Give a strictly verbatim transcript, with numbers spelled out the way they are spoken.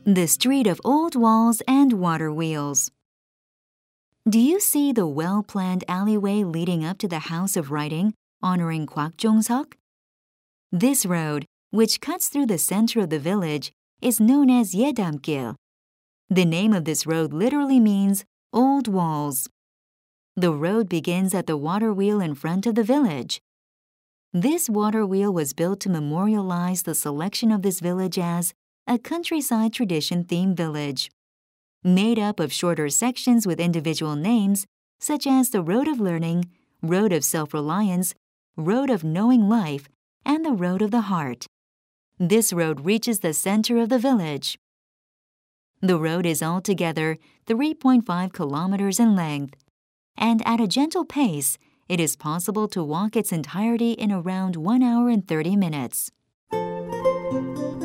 The street of old walls and water wheels. Do you see the well-planned alleyway leading up to the House of Writing, honoring Kwak Jong-seok? This road, which cuts through the center of the village, is known as Yeodam-gil. The name of this road literally means old walls. The road begins at the water wheel in front of the village. This water wheel was built to memorialize the selection of this village as a countryside tradition-themed village. Made up of shorter sections with individual names, such as the Road of Learning, Road of Self-Reliance, Road of Knowing Life, and the Road of the Heart. This road reaches the center of the village. The road is altogether three point five kilometers in length, and at a gentle pace, it is possible to walk its entirety in around one hour and thirty minutes.